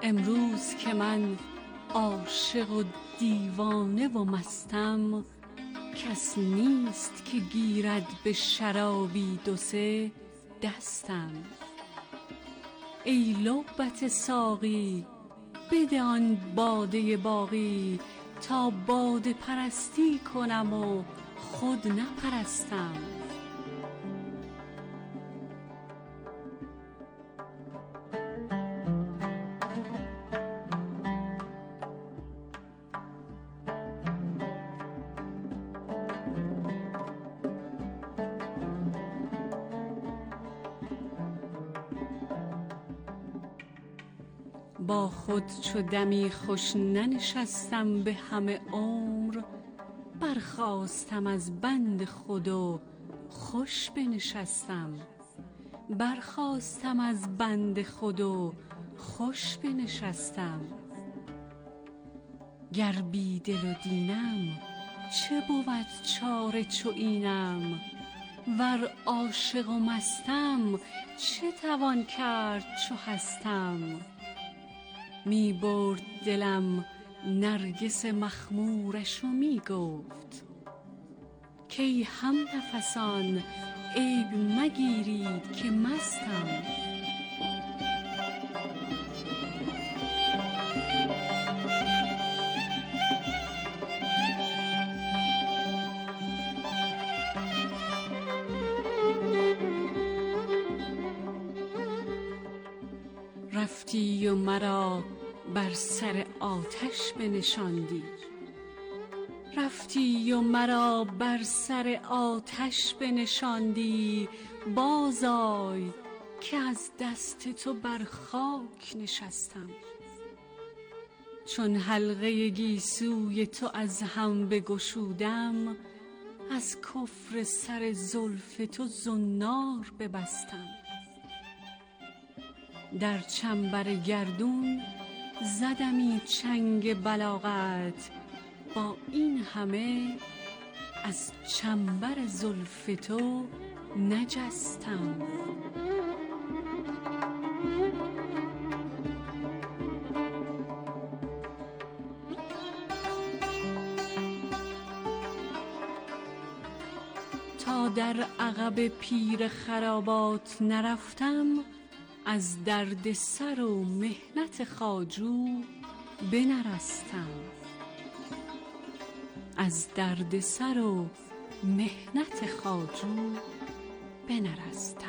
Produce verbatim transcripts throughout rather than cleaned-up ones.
امروز که من عاشق و دیوانه و مستم، کس نیست که گیرد به شرابی دو سه دستم. ای لعبت ساقی بده آن باده باقی، تا باده پرستی کنم و خود نپرستم. با خود چو دمی خوش ننشستم به همه عمر، برخاستم از بند خود و خوش بنشستم. برخاستم از بند خود و خوش بنشستم. گر بی دل و دینم چه بود چاره چو اینم، ور عاشق و مستم چه توان کرد چو هستم. می برد دلم نرگس مخمورش و می گفت، کای هم نفسان عیب مگیرید که مستم. رفتی و مرا بر سر آتش بنشاندی، رفتی و مرا بر سر آتش بنشاندی. باز آی که از دست تو بر خاک نشستم. چون حلقه گیسوی تو از هم بگشودم، از کفر سر زلف تو زنار ببستم. در چنبر گردون زدمی چنگ بلاغت، با این همه از چنبر زلف تو نجستم. تا در عقب پیر خرابات نرفتم، از درد سر و محنت خواجو بنرستم. از درد سر و محنت خواجو بنرستم.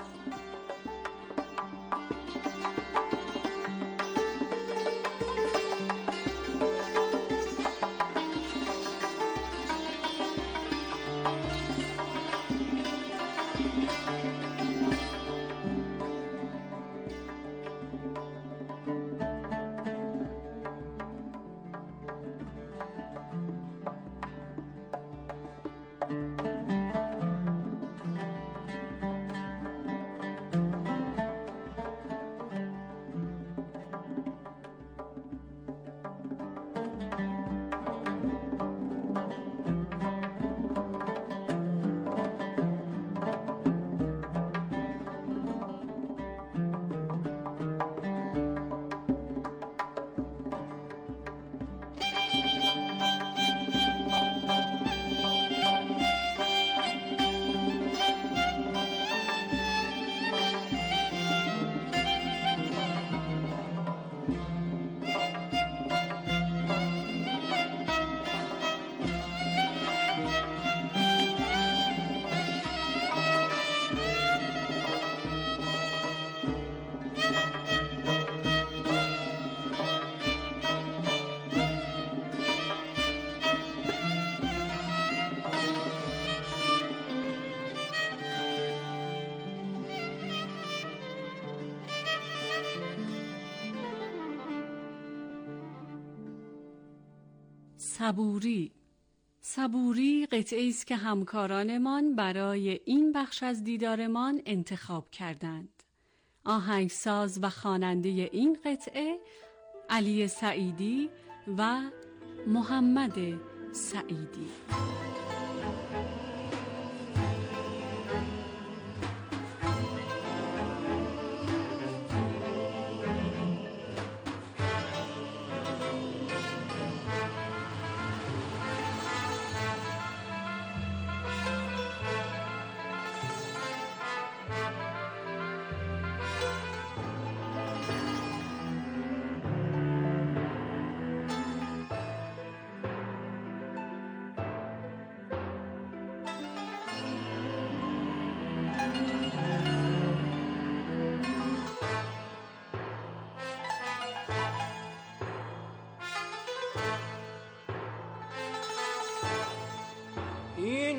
صبوری. صبوری قطعه‌ای است که همکارانمان برای این بخش از دیدارمان انتخاب کردند. آهنگساز و خواننده این قطعه علی سعیدی و محمد سعیدی.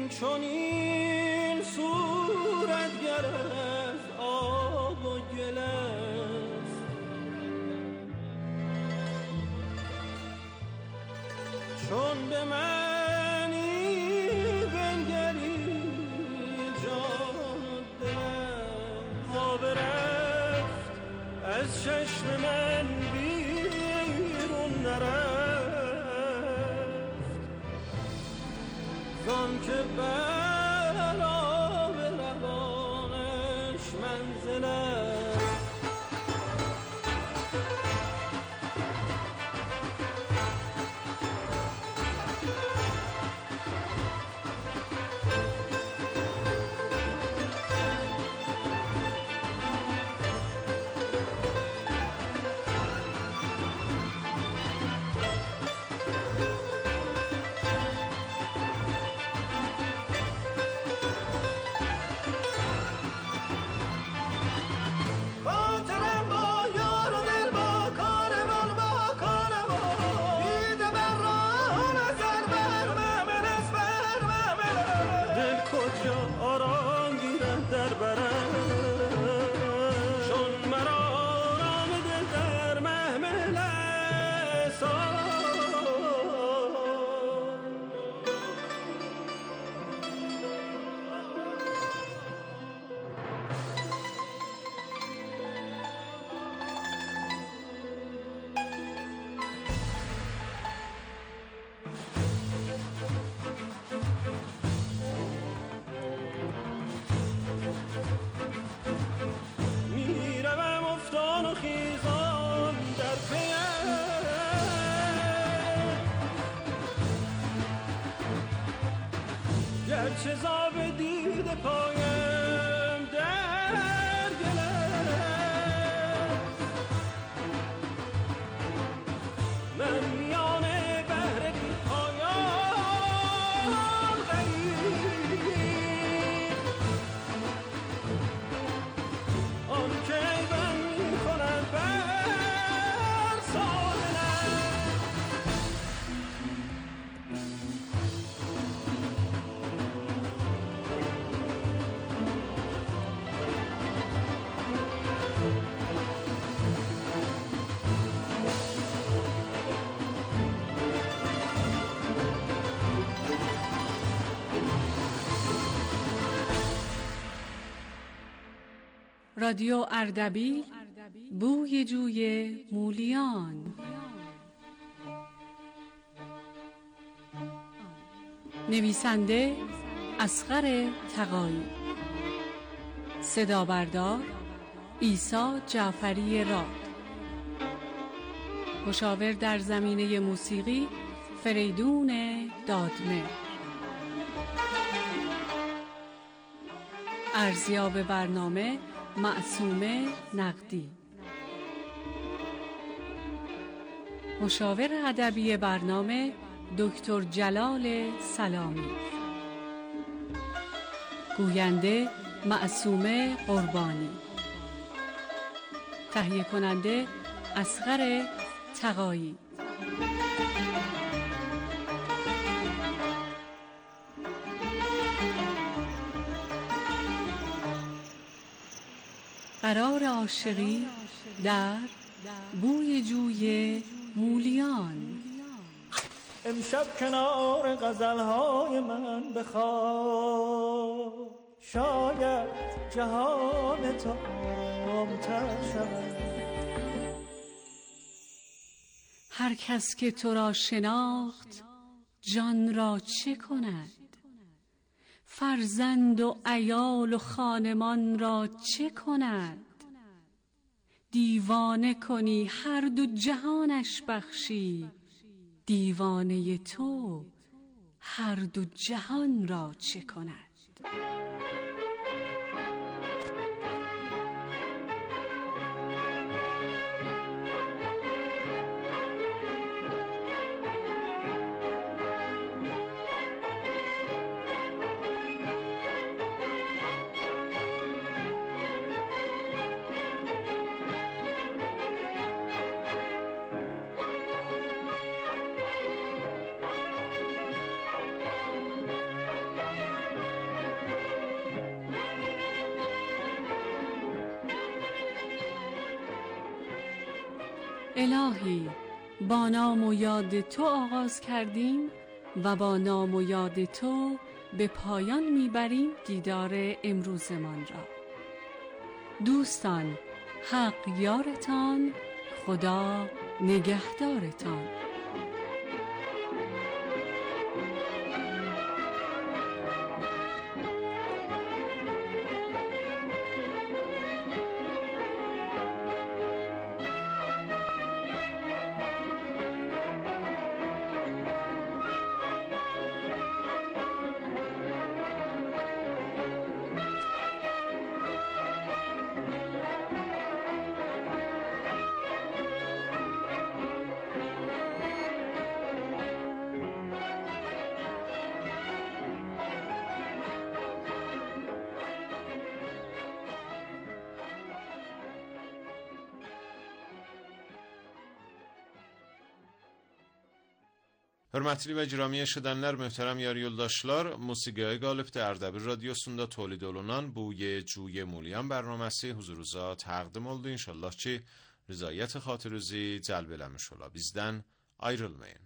این چنین صورتگر از آب و گل است، چون به منی بنگری جان دلم ها برفت از چشم من بیرون نرفت، زان که بلا به روانش منزل است. گرچه زاب دید پایم در گلم، من میان بحر بی پایان غریب، آن که ایوان می کند بر ساحلم. رادیو اردبیل، بوی جوی مولیان. نویسنده اصغر تقایی، صدا بردار عیسی جعفری راد، مشاور در زمینه موسیقی فریدون دادمه، ارزیاب برنامه معصومه نقدی، مشاور ادبی برنامه دکتر جلال سلامی، گوینده معصومه قربانی، تهیه کننده اصغر تقایی. قرار عاشقی در بوی جوی مولیان. امشب کنار غزلهای من بخواب، شاید جهان تو آرام‌تر شود. هر کس که تو را شناخت جان را چه کند؟ فرزند و عیال و خانمان را چه کند؟ دیوانه کنی هر دو جهانش بخشی، دیوانه تو هر دو جهان را چه کند؟ الهی با نام و یاد تو آغاز کردیم و با نام و یاد تو به پایان میبریم دیدار امروزمان را. دوستان، حق یارتان، خدا نگهدارتان. Hörmətli və girami eşidənlər, möhtərəm yar yoldaşlar, musiqiyə qalibdə Ərdəbil radiosunda tolid olunan bu ye cuye muliyan bərnaməsi huzurunuza təqdim oldu. İnşallah ki, rızayət xatirinizi cəlb eləmiş ola. Bizdən ayrılmayın.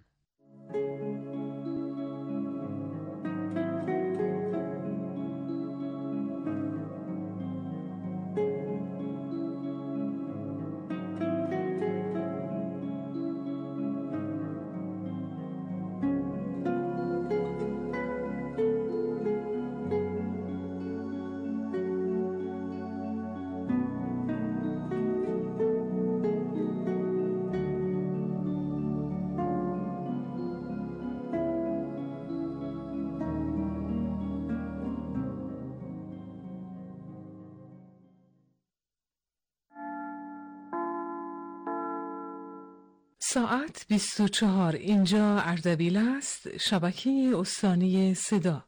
ساعت بیست و چهار، اینجا اردبیل است، شبکه استانی صدا.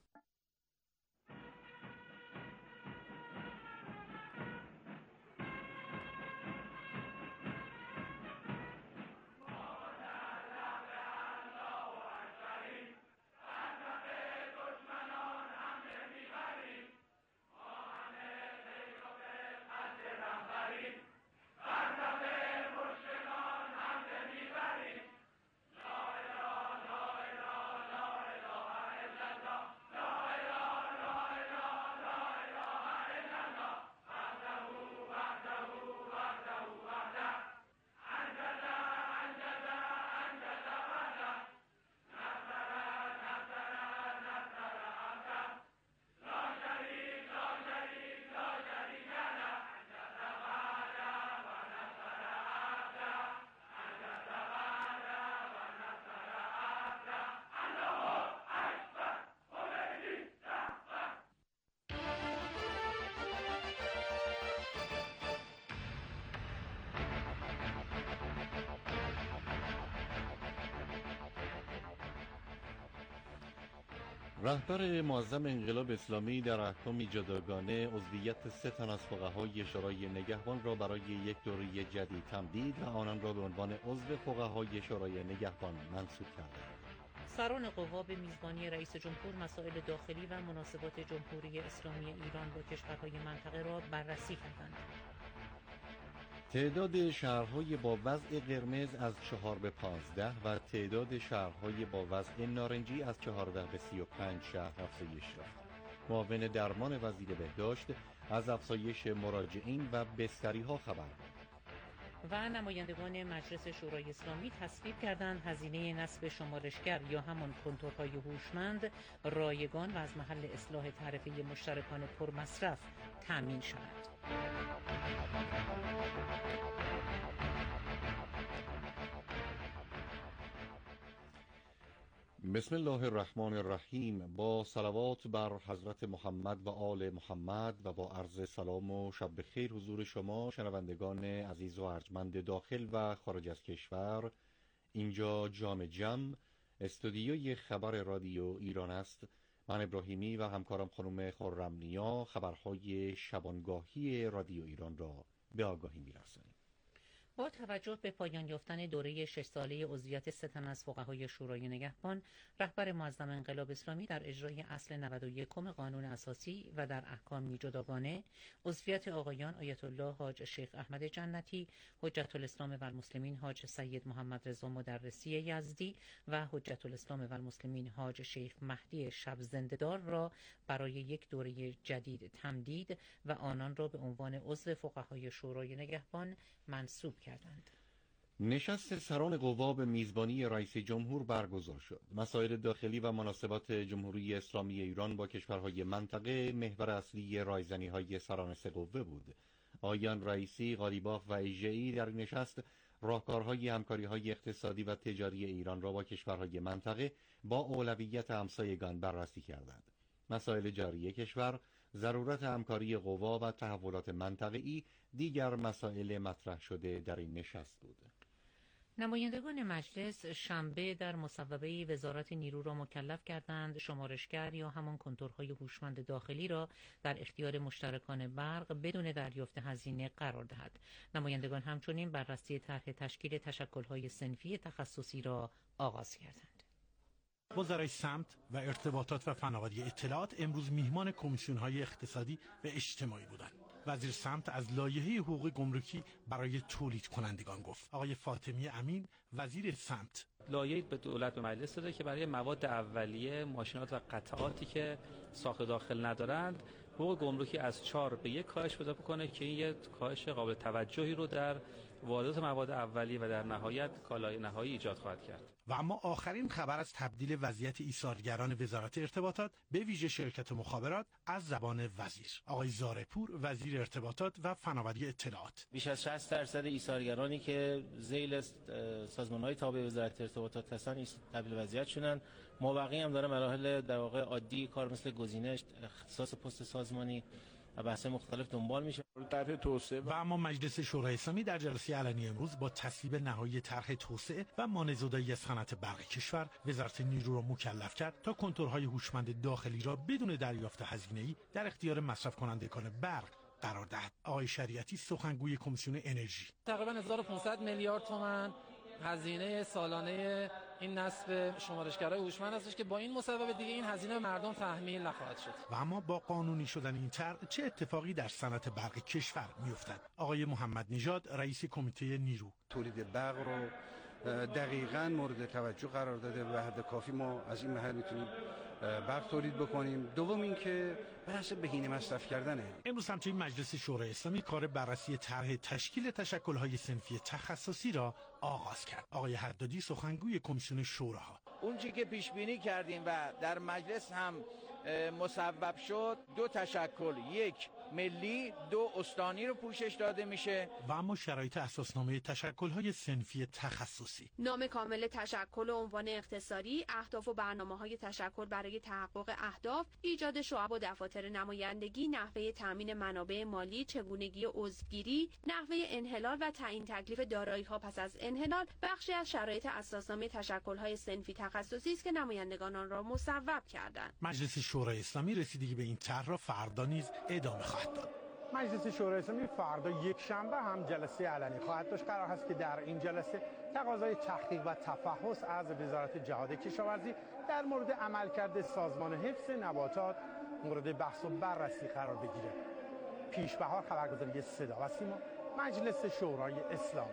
رهبر معظم انقلاب اسلامی در احکام جداگانه عضویت سه تن از فقهای شورای نگهبان را برای یک دوره جدید تمدید و آنان را به عنوان عضو فقهای شورای نگهبان منصوب کردند. سران قوا به میزبانی رئیس جمهور مسائل داخلی و مناسبات جمهوری اسلامی ایران با کشورهای منطقه را بررسی کردند. تعداد شهرهای با وضع قرمز از چهار به پانزده و تعداد شهرهای با وضع نارنجی از چهارده به سی و پنج شهر افزایش یافت. معاون درمان وزیر بهداشت از افزایش مراجعین و بستری‌ها خبر داد. و نمایندگان مجلس شورای اسلامی تصویب کردند هزینه نصب شمارشگر یا همان کنتورهای هوشمند رایگان و از محل اصلاح تعرفه مشترکان پرمصرف تامین شود. بسم الله الرحمن الرحیم. با صلوات بر حضرت محمد و آل محمد و با عرض سلام و شب بخیر حضور شما شنوندگان عزیز و ارجمند داخل و خارج از کشور. اینجا جام جم استودیوی خبر رادیو ایران است. من ابراهیمی و همکارم خانم خرمنیا خبرهای شبانگاهی رادیو ایران را به آگاهی می‌رسانیم. با توجه به پایان یافتن دوره شش ساله عضویت سه تن از فقهای شورای نگهبان، رهبر معظم انقلاب اسلامی در اجرای اصل نود و یک قانون اساسی و در احکامی جداگانه، عضویت آقایان آیت الله حاج شیخ احمد جنتی، حجت الاسلام و المسلمین حاج سید محمد رضا مدرسی یزدی و حجت الاسلام و المسلمین حاج شیخ مهدی شب زنده‌دار را برای یک دوره جدید تمدید و آنان را به عنوان عضو فقهای شورای نگهبان منصوب کردند. نشست سران قوا به میزبانی رئیس جمهور برگزار شد. مسائل داخلی و مناسبات جمهوری اسلامی ایران با کشورهای منطقه محور اصلی رایزنی‌های سران سه قوه بود. آیان رئیسی، قالیباف و ایژه‌ای در نشست راهکارهای همکاری‌های اقتصادی و تجاری ایران را با کشورهای منطقه با اولویت همسایگان بررسی کردند. مسائل جاری کشور، ضرورت همکاری قوا و تحولات منطقه‌ای دیگر مسائل مطرح شده در این نشست بود. نمایندگان مجلس شنبه در مصوبه وزارت نیرو را مکلف کردند شمارشگر یا همان کنتورهای هوشمند داخلی را در اختیار مشترکان برق بدون دریافت هزینه قرار دهد. نمایندگان همچنین بررسی طرح تشکیل تشکل‌های صنفی تخصصی را آغاز کردند. وزرای سمت و ارتباطات و فناوری اطلاعات امروز میهمان کمیسیون‌های اقتصادی و اجتماعی بودند. وزیر سمت از لایحه حقوق گمرکی برای تولید کنندگان گفت. آقای فاطمی امین وزیر سمت لایحه‌ای به دولت به مجلس داده که برای مواد اولیه، ماشینات و قطعاتی که ساخت داخل ندارند حقوق گمرکی از چهار به یک کاهش پیدا کنه که این یک کاهش قابل توجهی رو در واردات مواد اولیه و در نهایت کالای نهایی ایجاد خواهد کرد. و اما آخرین خبر از تبدیل وضعیت ایثارگران وزارت ارتباطات به ویژه شرکت مخابرات از زبان وزیر. آقای زارپور وزیر ارتباطات و فناوری اطلاعات: بیش از شصت درصد ایثارگرانی که ذیل سازمان‌های تابع وزارت ارتباطات هستن تبدیل وضعیت شدن. مابقی هم داره مراحل در واقع عادی کار مثل گزینش، اختصاص پست سازمانی و بحث مختلف دنبال میشه. طرح توسعه و اما مجلس شورای اسلامی در جلسه علنی امروز با تصویب نهایی طرح توسعه و مانع‌زدایی صنعت برق کشور، وزارت نیرو را مکلف کرد تا کنتورهای هوشمند داخلی را بدون دریافت هزینه‌ای در اختیار مصرف کنندگان برق قرار دهد. آقای شریعتی سخنگوی کمیسیون انرژی: تقریبا هزار و پانصد میلیارد تومان هزینه سالانه این نصب شمارشگرای هوشمند هستش که با این مصوبه دیگه این هزینه مردم تحمیل نخواهد شد. و اما با قانونی شدن این طرح چه اتفاقی در صنعت برق کشور میافتد؟ آقای محمد نژاد رئیس کمیته نیرو: تولید برق رو دقیقاً مورد توجه قرار داده و به حد کافی ما از این محل میتونیم برق تولید بکنیم. دوم اینکه بحث بهینه مصرف کردنه. امروز همچنین مجلس شورای اسلامی کار بررسی طرح تشکیل تشکل‌های صنفی تخصصی را آغاز کرد. آقای حدادی سخنگوی کمیسیون شوراها: اون چیزی که پیش بینی کردیم و در مجلس هم مصوب شد، دو تشکل، یک ملی، دو استانی رو پوشش داده میشه. و اما شرایط اساسنامه تشکل‌های صنفی تخصصی: نام کامل تشکل و عنوان اختصاری، اهداف و برنامه‌های تشکل برای تحقق اهداف، ایجاد شعب و دفاتر نمایندگی، نحوه تامین منابع مالی، چگونگی عضوگیری، نحوه انحلال و تعیین تکلیف دارایی‌ها پس از انحلال، بخشی از شرایط اساسنامه تشکل‌های صنفی تخصصی است که نمایندگان آن را مصوب کردند. مجلس شورای اسلامی رسیدگی به این طرح را فردا نیز ادامه خواهد داد. مجلس شورای اسلامی فردا یک شنبه هم جلسه علنی خواهد داشت. قرار است که در این جلسه تقاضای تحقیق و تفحص از وزارت جهاد کشاورزی در مورد عملکرد سازمان حفظ نباتات مورد بحث و بررسی قرار بگیرد. پیش‌بهار خبرگزاری صدا و سیما، مجلس شورای اسلامی.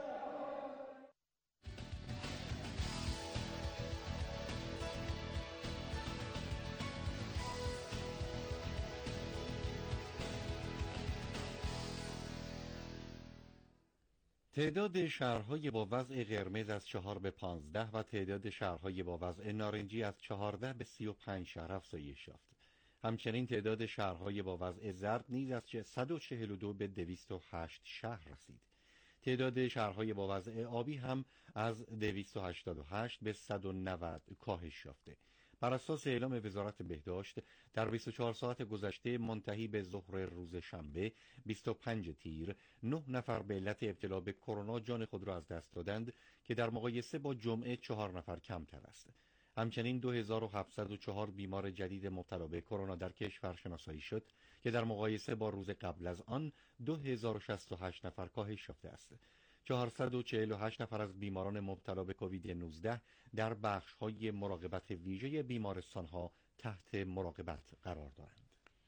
تعداد شهرهای با وضع قرمز از چهار به پانزده و تعداد شهرهای با وضع نارنجی از چهارده به سی و پنج شهر افزایش یافت. همچنین تعداد شهرهای با وضع زرد نیز از صد و چهل و دو به دویست و هشت شهر رسید. تعداد شهرهای با وضع آبی هم از دویست و هشتاد و هشت به صد و نود کاهش یافته. بر اساس اعلام وزارت بهداشت در بیست و چهار ساعت گذشته منتهی به ظهر روز شنبه بیست و پنج تیر نه نفر به علت ابتلا به کرونا جان خود را از دست دادند که در مقایسه با جمعه چهار نفر کمتر است. همچنین دو هزار و هفتصد و چهار بیمار جدید مبتلا به کرونا در کشور شناسایی شد که در مقایسه با روز قبل از آن دو هزار و شصت و هشت نفر کاهش یافته است. چهارصد و چهل و هشت نفر از بیماران مبتلا به کووید نوزده در بخش‌های مراقبت ویژه بیمارستان‌ها تحت مراقبت قرار دارند.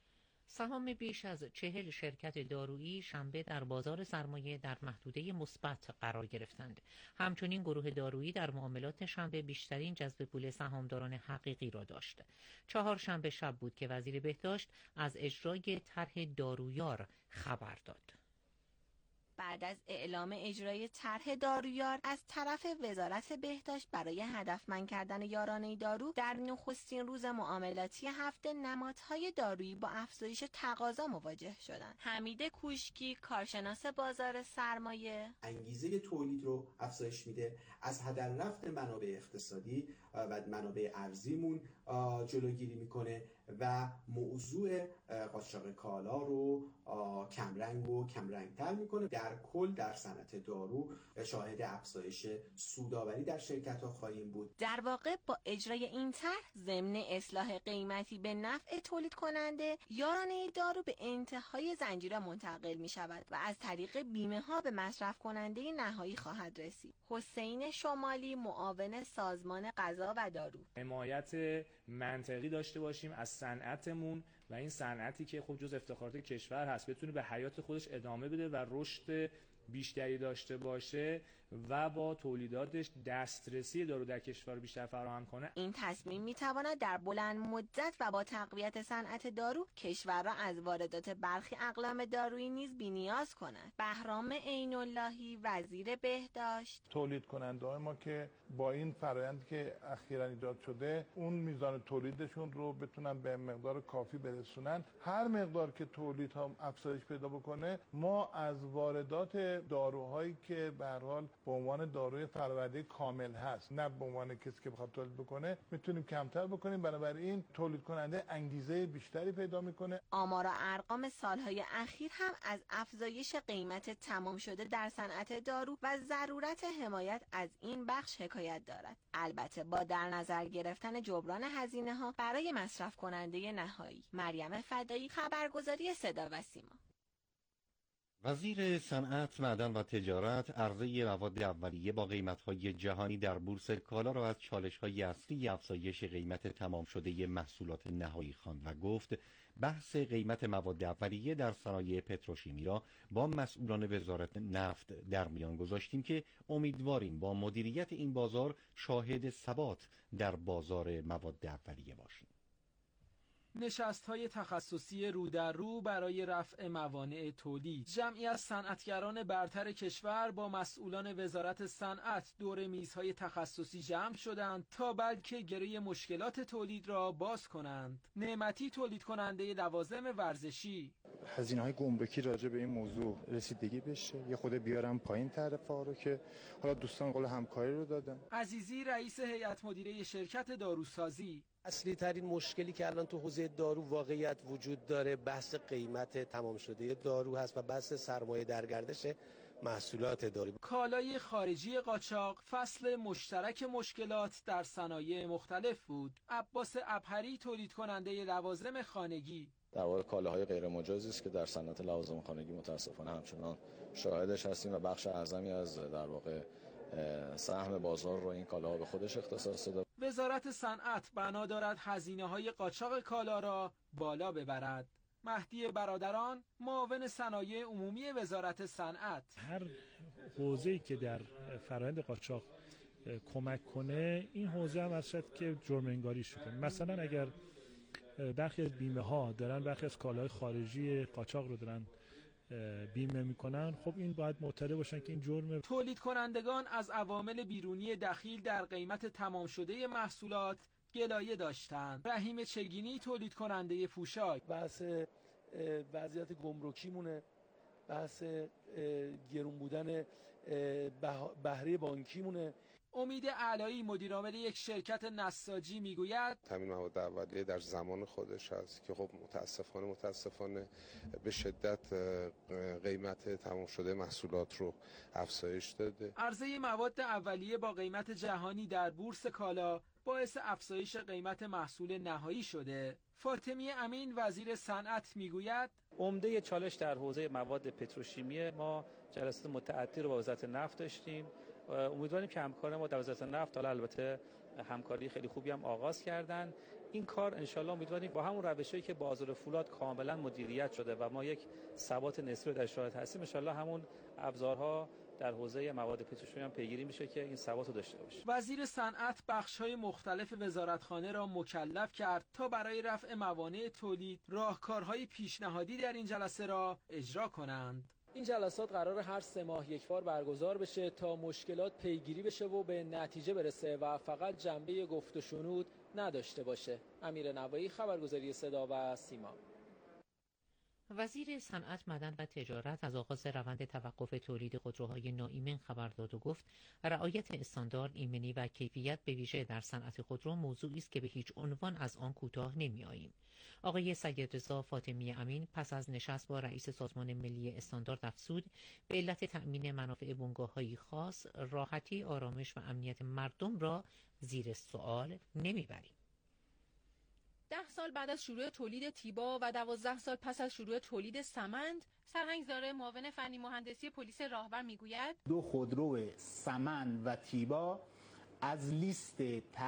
سهام بیش از چهل شرکت دارویی شنبه در بازار سرمایه در محدوده مثبت قرار گرفتند. همچنین گروه دارویی در معاملات شنبه بیشترین جذب پول سهامداران حقیقی را داشت. چهار شنبه شب بود که وزیر بهداشت از اجرای طرح دارویار خبر داد. بعد از اعلام اجرای طرح دارویار از طرف وزارت بهداشت برای هدفمند کردن یارانه دارو، در نخستین روز معاملاتی هفته نمادهای دارویی با افزایش تقاضا مواجه شدند. حمید کوشکی، کارشناس بازار سرمایه: انگیزه تولید رو افزایش میده، از هدر رفت منابع اقتصادی و منابع ارزیمون جلوگیری میکنه و موضوع قاچاق کالا رو کمرنگ و کمرنگتر میکنه. در کل در صنعت دارو شاهد افزایش سودآوری در شرکت ها خواهیم بود. در واقع با اجرای این طرح ضمن اصلاح قیمتی به نفع تولید کننده، یارانه دارو به انتهای زنجیره منتقل می شود و از طریق بیمه ها به مصرف کننده نهایی خواهد رسید. حسین شمالی، معاون سازمان غذا و دارو: حمایت منطقی داشته باشیم از صنعتمون و این صنعتی که خب جز افتخارات کشور هست بتونه به حیات خودش ادامه بده و رشد بیشتری داشته باشه و با تولیداتش دسترسی دارو در کشور رو بیشتر فراهم کنه. این تصمیم میتواند در بلند مدت و با تقویت صنعت دارو کشور را از واردات برخی اقلام دارویی نیز بی‌نیاز کند. بهرام عین اللهی، وزیر بهداشت: تولید کننده ما که با این فرآیندی که اخیراً ایجاد شده اون میزان تولیدشون رو بتونن به مقدار کافی برسونن، هر مقدار که تولید ها افزایش پیدا بکنه ما از واردات داروهایی که به هر حال به عنوان داروی فراورده کامل هست، نه به عنوان کسی که بخواد تولید بکنه، میتونیم کمتر بکنیم. بنابراین تولید کننده انگیزه بیشتری پیدا میکنه. آمار و ارقام سالهای اخیر هم از افزایش قیمت تمام شده در صنعت دارو و ضرورت حمایت از این بخش حکایت دارد، البته با در نظر گرفتن جبران هزینه ها برای مصرف کننده نهایی. مریم فدایی، خبرگزاری صدا و سیما. وزیر صنعت، معدن و تجارت عرضه مواد اولیه با قیمت‌های جهانی در بورس کالا را از چالش‌های اصلی افزایش قیمت تمام شده محصولات نهایی خواند و گفت بحث قیمت مواد اولیه در صنایع پتروشیمی را با مسئولان وزارت نفت در میان گذاشتیم که امیدواریم با مدیریت این بازار شاهد ثبات در بازار مواد اولیه باشیم. نشست‌های تخصصی رو در رو برای رفع موانع تولید. جمعی از صنعتگران برتر کشور با مسئولان وزارت صنعت دور میزهای تخصصی جمع شدند تا بلکه گره مشکلات تولید را باز کنند. نعمتی، تولید کننده لوازم ورزشی: هزینه‌های گمرکی راجع به این موضوع رسیدگی بشه، یه خود بیارم پایین تعرفه‌ها رو که حالا دوستان قول همکاری رو دادن. عزیزی، رئیس هیئت مدیره شرکت داروسازی: اصلی ترین مشکلی که الان تو حوزه دارو واقعیت وجود داره بحث قیمت تمام شده دارو هست و بحث سرمایه در گردش محصولات دارو. کالای خارجی قاچاق، فصل مشترک مشکلات در صنایع مختلف بود. عباس ابهری، تولید کننده لوازم خانگی: در واقع کالاهای غیر مجازی است که در صنعت لوازم خانگی متاسفانه همچنان شاهدش هستیم و بخش اعظمی از در واقع سهم بازار رو این کالاها به خودش اختصاص داده. وزارت صنعت بنا دارد هزینه‌های قاچاق کالا را بالا ببرد. مهدی برادران، معاون صنایع عمومی وزارت صنعت: هر حوزه‌ای که در فرآیند قاچاق کمک کنه این حوزه هم اصلا که جرم انگاری شده. مثلا اگر برخی از بیمه ها دارن برخی از کالاهای خارجی قاچاق رو دارن بیمه میکنن، خب این باید مطلع باشن که این جرم. تولید کنندگان از عوامل بیرونی دخیل در قیمت تمام شده محصولات گلایه داشتند. رحیم چگینی، تولید کننده پوشاک: بحث وضعیت گمرکی مونه، بحث گرون بودن بهره بانکی مونه. امید علایی، مدیر عامل یک شرکت نساجی میگوید تامین مواد اولیه در زمان خودش هست که خب متاسفانه متاسفانه به شدت قیمت تمام شده محصولات رو افزایش داده. عرضه مواد اولیه با قیمت جهانی در بورس کالا باعث افزایش قیمت محصول نهایی شده. فاطمی امین، وزیر صنعت میگوید عمده چالش در حوزه مواد پتروشیمی ما جلسات متعددی رو با وزارت نفت داشتیم. امیدواریم که همکاران ما در وزارت نفت، حالا البته همکاری خیلی خوبی هم آغاز کردن، این کار انشالله امیدواریم با همون روشی که بازار فولاد کاملا مدیریت شده و ما یک ثبات نسبی در شرایط هستیم، انشالله همون ابزارها در حوزه مواد پتروشیمی هم پیگیری میشه که این ثبات رو داشته باشه. وزیر صنعت بخش‌های مختلف وزارتخانه را مکلف کرد تا برای رفع موانع تولید راهکارهای پیشنهادی در این جلسه را اجرا کنند. این جلسات قرار هر سه ماه یک بار برگزار بشه تا مشکلات پیگیری بشه و به نتیجه برسه و فقط جنبه گفت و شنود نداشته باشه. امیر نوایی، خبرگزاری صدا و سیما. وزیر صنعت، معدن و تجارت از آغاز روند توقف تولید خودروهای ناایمن خبر داد و گفت رعایت استاندارد ایمنی و کیفیت به ویژه در صنعت خودرو موضوعی است که به هیچ عنوان از آن کوتاه نمی‌آییم. آقای سیدرضا فاطمی امین پس از نشست با رئیس سازمان ملی استاندارد افزود به علت تأمین منافع بنگاه‌های خاص راحتی، آرامش و امنیت مردم را زیر سوال نمیبریم. ده سال بعد از شروع تولید تیبا و دوازده سال پس از شروع تولید سمند، سرهنگزاده معاون فنی مهندسی پلیس راهور میگوید دو خودرو سمند و تیبا از لیست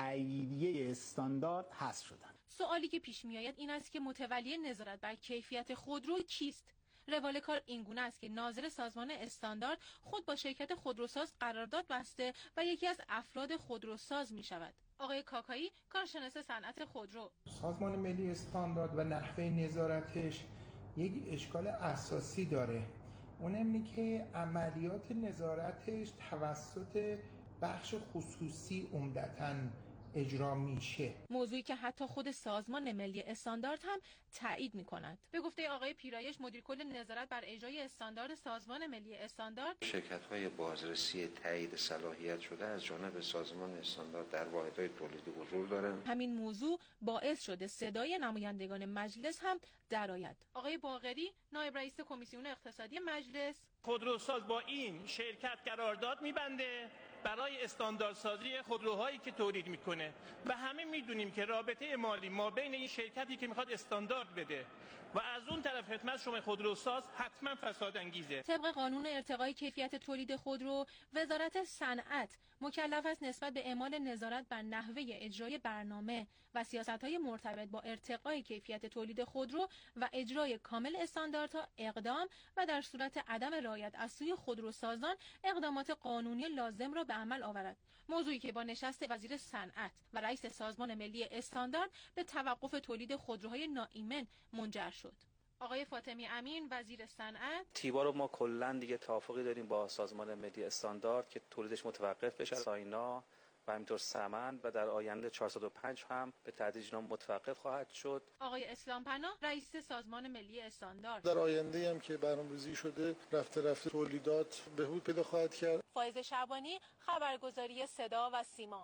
تاییدیه استاندارد حذف شدند. سوالی که پیش میآید این است که متولی نظارت بر کیفیت خودرو کیست؟ روال کار اینگونه است که ناظر سازمان استاندارد خود با شرکت خودروساز قرارداد بسته و یکی از افراد خودروساز می شود. آقای کاکایی، کارشناس صنعت خودرو: سازمان ملی استاندارد و نحوه نظارتش یک اشکال اساسی داره، اون اینه که عملیات نظارتش توسط بخش خصوصی عمدتاً اجرا میشه، موضوعی که حتی خود سازمان ملی استاندارد هم تایید میکند. به گفته آقای پیرایش، مدیر کل نظارت بر اجرای استاندارد سازمان ملی استاندارد، شرکت‌های بازرسی تایید صلاحیت شده از جانب سازمان استاندارد در واحدهای تولیدی حضور دارند. همین موضوع باعث شده صدای نمایندگان مجلس هم درآید. آقای باقری، نایب رئیس کمیسیون اقتصادی مجلس: خودروساز با این شرکت قرارداد میبنده برای استانداردسازی خودروهایی که تولید میکنه و همه میدونیم که رابطه مالی ما بین این شرکتی که میخواد استاندارد بده و از اون طرف خدمت شما خودروساز حتما فساد انگیزه. طبق قانون ارتقای کیفیت تولید خودرو، وزارت صنعت مکلف است نسبت به اعمال نظارت بر نحوه اجرای برنامه و سیاست‌های مرتبط با ارتقای کیفیت تولید خودرو و اجرای کامل استانداردها اقدام و در صورت عدم رعایت از سوی خودروسازان اقدامات قانونی لازم را به عمل آورد. موضوعی که با نشست وزیر صنعت و رئیس سازمان ملی استاندارد به توقف تولید خودروهای ناایمن منجر شد. آقای فاطمی امین، وزیر صنعت: تیبا رو ما کلا دیگه توافقی داریم با سازمان ملی استاندارد که تولیدش متوقف بشه. ساینا و همینطور سمند و در آینده چهارصد و پنج هم به تدریج متوقف خواهد شد. آقای اسلام پناه، رئیس سازمان ملی استاندارد: در آینده هم که برنامه‌ریزی شده رفته رفته تولیدات بهبود پیدا خواهد کرد. فایز شعبانی، خبرگزاری صدا و سیما.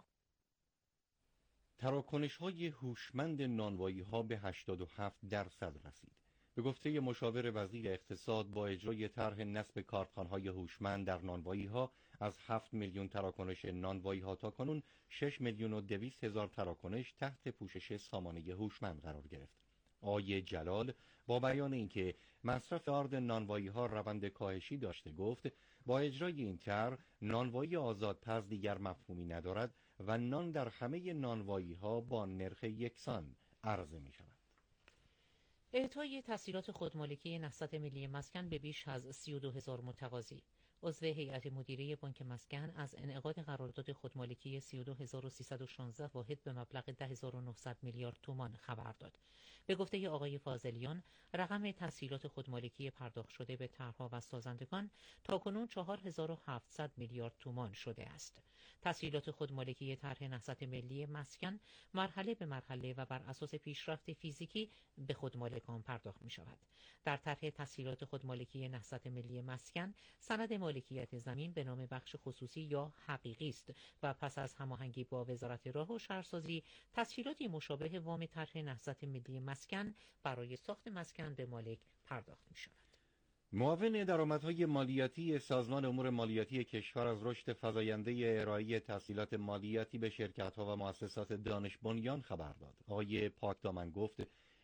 تراکنش‌های هوشمند نانوایی‌ها به هشتاد و هفت درصد رسید. به گفته مشاور وزیر اقتصاد، با اجرای طرح نصب کارتخوان‌های هوشمند در نانوایی‌ها از هفت میلیون تراکنش نانوایی‌ها تا کنون شش میلیون و دویست هزار تراکنش تحت پوشش سامانه هوشمند قرار گرفت. آقای جلال با بیان اینکه مصرف آرد نانوایی‌ها روند کاهشی داشته گفت با اجرای این طرح نانوایی آزادپز دیگر مفهومی ندارد و نان در همه نانوایی‌ها با نرخ یکسان عرضه می‌شود. اعطای تسهیلات خودمالکی نهضت ملی مسکن به بیش از سی و دو هزار متقاضی. عضو هیئت مدیره بانک مسکن از انعقاد قرارداد خودمالکی سی و دو هزار و سیصد و شانزده واحد به مبلغ ده هزار و نهصد میلیارد تومان خبر داد. به گفته آقای فاضلیان، رقم تسهیلات خودمالکی پرداخت شده به طرحها و سازندگان تاکنون چهار هزار و هفتصد میلیارد تومان شده است. تسهیلات خودمالکی طرح نهضت ملی مسکن مرحله به مرحله و بر اساس پیشرفت فیزیکی به خودمالکان پرداخت می شود. در طرح تسهیلات خودمالکی نهضت ملی مسکن، سند مالکیت زمین به نام بخش خصوصی یا حقیقی است و پس از هماهنگی با وزارت راه و شهرسازی، تسهیلاتی مشابه وام طرح نهضت ملی مسکن برای ساخت مسکن به مالک پرداخت می شود. معاون درآمدهای مالیاتی سازمان امور مالیاتی کشور از رشد فزاینده ارائه تسهیلات مالیاتی به شرکت‌ها و مؤسسات دانش بنیان خبر داد. آقای پاکدامن گفت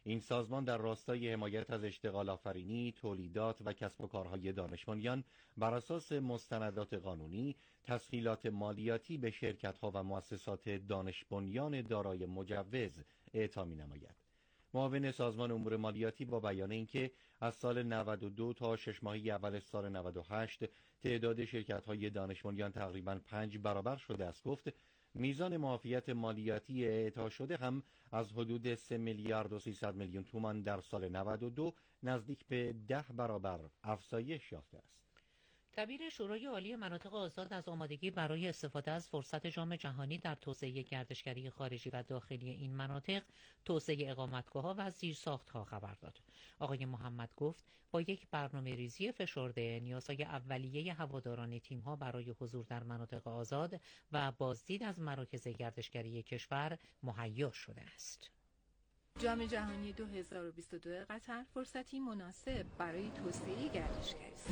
این سازمان در راستای حمایت از اشتغال آفرینی، تولیدات و کسب و کارهای دانش بنیان بر اساس مستندات قانونی تسهیلات مالیاتی به شرکت‌ها و مؤسسات دانش بنیان دارای مجوز اعطا می‌نماید. معاون سازمان امور مالیاتی با بیان اینکه از سال نود و دو تا شش ماهه اول سال نود و هشت تعداد شرکت‌های دانش بنیان تقریباً پنج برابر شده است، گفت میزان معافیت مالیاتی اعطا شده هم از حدود سه میلیارد و سیصد میلیون تومان در سال نود و دو نزدیک به ده برابر افزایش یافته است. دبیر شورای عالی مناطق آزاد از آمادگی برای استفاده از فرصت جام جهانی در توسعه گردشگری خارجی و داخلی این مناطق، توسعه اقامتگاه‌ها و زیرساخت‌ها خبر داد. آقای محمد گفت با یک برنامه ریزی فشرده نیازهای اولیه هواداران تیم‌ها برای حضور در مناطق آزاد و بازدید از مراکز گردشگری کشور مهیا شده است. جام جهانی دو هزار و بیست و دو قطر فرصتی مناسب برای توسعه گردشگری است.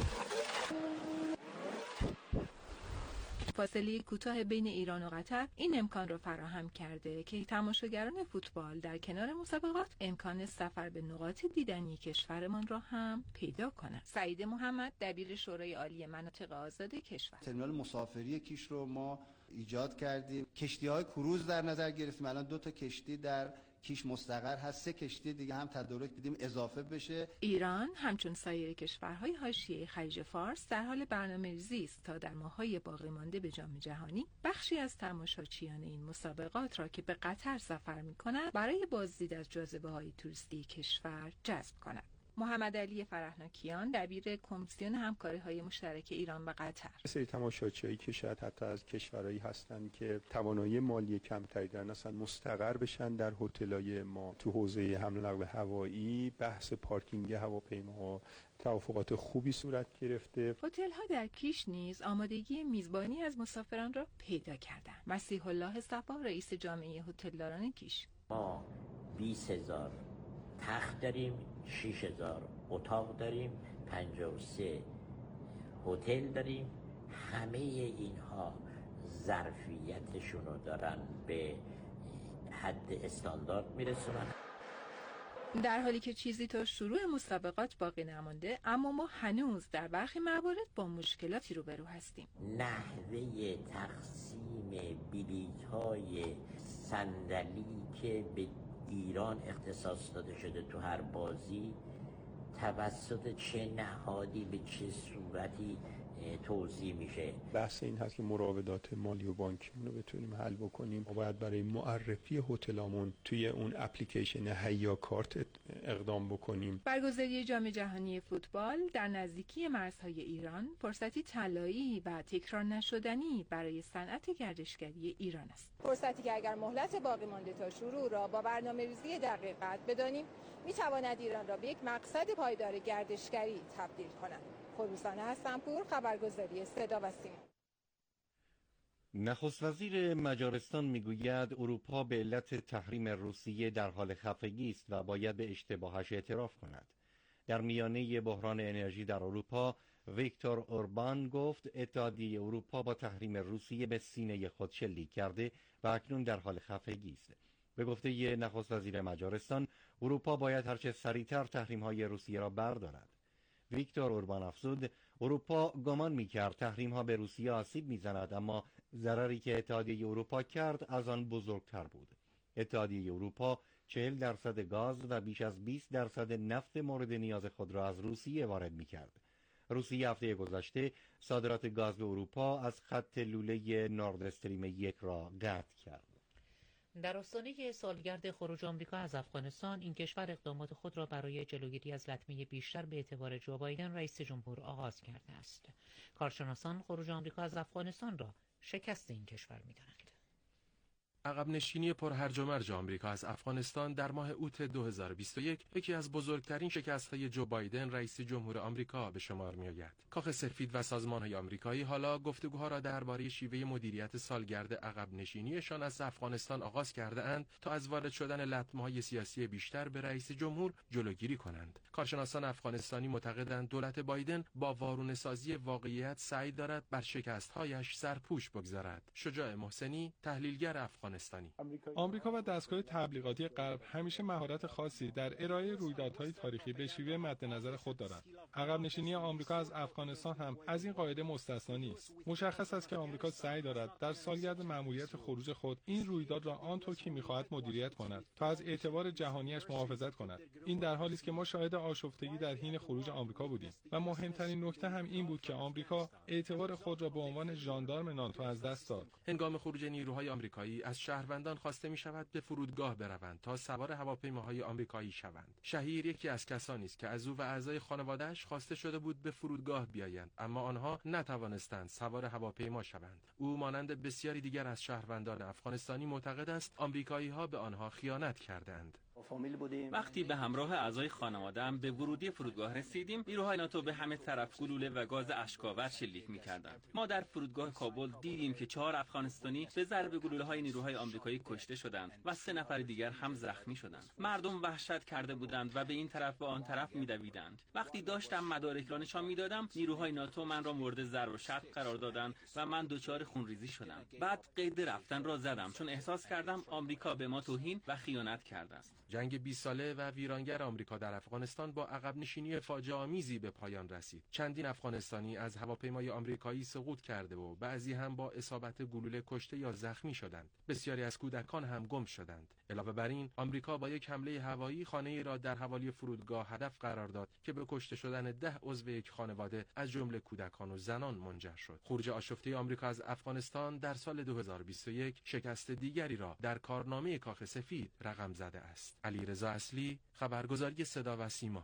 فاصله کوتاه بین ایران و قطر این امکان را فراهم کرده که تماشاگران فوتبال در کنار مسابقات امکان سفر به نقاط دیدنی کشورمان را هم پیدا کنند. سعید محمد دبیر شورای عالی مناطق آزاد کشور: ترمینال مسافری کیش رو ما ایجاد کردیم، کشتی‌های کروز در نظر گرفتیم، الان دو تا کشتی در کیش مستقر هست، سه کشتی دیگه هم تدارک دیدیم اضافه بشه. ایران همچون سایر کشورهای حاشیه خلیج فارس در حال برنامه‌ریزی است تا در ماه‌های باقی مانده به جام جهانی بخشی از تماشاچیان این مسابقات را که به قطر سفر می‌کنند برای بازدید از جاذبه‌های توریستی کشور جذب کند. محمد علی فرهناکیان دبیر کمیسیون همکاری‌های مشترک ایران و قطر: سری تماشاچیایی که شاید حتی از کشورهایی هستند که توانایی مالی کمتری دارن اصلا مستقر بشن در هتل‌های ما. تو حوزه حمل و نقل هوایی بحث پارکینگ هواپیماها توافقات خوبی صورت گرفته. هتل‌ها در کیش نیز آمادگی میزبانی از مسافران را پیدا کردند. مسیح الله صفا رئیس جامعه هتلداران کیش: ما بیست هزار تخت داریم، شش هزار اتاق داریم، پنجاه و سه هتل داریم. همه اینها ظرفیتشون رو دارن به حد استاندارد میرسونن. در حالی که چیزی تا شروع مسابقات باقی نمانده، اما ما هنوز در برخی موارد با مشکلاتی روبرو هستیم. نحوه تقسیم بلیط‌های صندلی که به ایران اختصاص داده شده تو هر بازی توسط چه نهادی به چه صورتی توزیع میشه. بحث این هست که مراودات مالی و بانکیمون رو بتونیم حل بکنیم. ما باید برای معرفی هتلامون توی اون اپلیکیشن هیا کارت اقدام بکنیم. برگزاری جام جهانی فوتبال در نزدیکی مرزهای ایران فرصتی طلایی و تکرار نشدنی برای صنعت گردشگری ایران است. فرصتی که اگر مهلت باقی مانده تا شروع را با برنامه‌ریزی دقیق بدانیم میتواند ایران را به یک مقصد پایدار گردشگری تبدیل کند. خروسانه حسن‌پور، خبرگزاری صدا و سیما. نخست وزیر مجارستان میگوید اروپا به علت تحریم روسیه در حال خفگی است و باید به اشتباهش اعتراف کند. در میانه بحران انرژی در اروپا، ویکتور اوربان گفت اتحادیه اروپا با تحریم روسیه به سینه خود شلیک کرده و اکنون در حال خفگی است. به گفته ی نخست وزیر مجارستان، اروپا باید هرچه سریعتر تحریم‌های روسیه را بردارد. ویکتور اوربان افزود اروپا گمان می‌کرد تحریم‌ها به روسیه آسیب می‌زند، اما ضرری که اتحادیه اروپا کرد از آن بزرگتر بود. اتحادیه اروپا چهل درصد گاز و بیش از بیست درصد نفت مورد نیاز خود را از روسیه وارد می‌کرد. روسیه هفته گذشته صادرات گاز به اروپا از خط لوله نورد استریم یک را قطع کرد. در آستانه سالگرد خروج آمریکا از افغانستان، این کشور اقدامات خود را برای جلوگیری از لطمه بیشتر به اعتبار جو بایدن رئیس جمهور آغاز کرده است. کارشناسان خروج آمریکا از افغانستان را شکست این کشور می‌دانند. عقب نشینی پرهرج و مرج آمریکا از افغانستان در ماه اوت دو هزار و بیست و یک یکی از بزرگترین شکست‌های جو بایدن رئیس جمهور آمریکا به شمار می‌آید. کاخ سفید و سازمان‌های آمریکایی حالا گفتگوها را درباره شیوه مدیریت سالگرد عقب نشینیشان از افغانستان آغاز کرده‌اند تا از وارد شدن لطمه‌های سیاسی بیشتر به رئیس جمهور جلوگیری کنند. کارشناسان افغانستانی معتقدند دولت بایدن با وارونه‌سازی واقعیت سعی دارد بر شکست‌هایش سرپوش بگذارد. شجاع محسنی، تحلیلگر افغان افغانستانی. آمریکا و دستگاه تبلیغاتی غرب همیشه مهارت خاصی در ارائه رویدادهای تاریخی به شیوه مد نظر خود دارند. عقب نشینی آمریکا از افغانستان هم از این قاعده مستثنا نیست. مشخص است که آمریکا سعی دارد در سالگرد مأموریت خروج خود این رویداد را آنطور که می‌خواهد مدیریت کند تا از اعتبار جهانیش محافظت کند. این در حالی است که ما شاهد آشفتگی در حین خروج آمریکا بودیم و مهمترین نکته هم این بود که آمریکا اعتبار خود را به عنوان ژاندارم ناتو از دست داد. هنگام خروج نیروهای آمریکایی از شهروندان خواسته می‌شود به فرودگاه بروند تا سوار هواپیماهای آمریکایی شوند. شهیر یکی از کسانی است که از او و اعضای خانواده‌اش خواسته شده بود به فرودگاه بیایند، اما آنها نتوانستند سوار هواپیما شوند. او مانند بسیاری دیگر از شهروندان افغانستانی معتقد است آمریکایی‌ها به آنها خیانت کردند. وقتی به همراه اعضای خانواده‌ام به ورودی فرودگاه رسیدیم، نیروهای ناتو به همه طرف گلوله و گاز اشک‌آور شلیک می‌کردند. ما در فرودگاه کابل دیدیم که چهار افغانستانی به ضرب گلوله‌های نیروهای آمریکایی کشته شدند و سه نفر دیگر هم زخمی شدند. مردم وحشت کرده بودند و به این طرف و آن طرف می‌دویدند. وقتی داشتم مدارک را نشان می‌دادم، نیروهای ناتو من را مورد ضرب و شتم قرار دادند و من دچار خونریزی شدم. بعد قید رفتن را زدم چون احساس کردم آمریکا به ما توهین و خیانت کرده است. جنگ بیست ساله و ویرانگر آمریکا در افغانستان با عقب نشینی فاجعه آمیزی به پایان رسید. چندین افغانستانی از هواپیمای آمریکایی سقوط کرده و بعضی هم با اصابت گلوله کشته یا زخمی شدند. بسیاری از کودکان هم گم شدند. علاوه بر این، آمریکا با یک حمله هوایی خانه‌ای را در حوالی فرودگاه هدف قرار داد که به کشته شدن ده عضو یک خانواده از جمله کودکان و زنان منجر شد. خروج آشفته آمریکا از افغانستان در سال دو هزار و بیست و یک شکست دیگری را در کارنامه کاخ سفید رقم زده است. علیرضا اصلی، خبرگزاری صدا و سیما.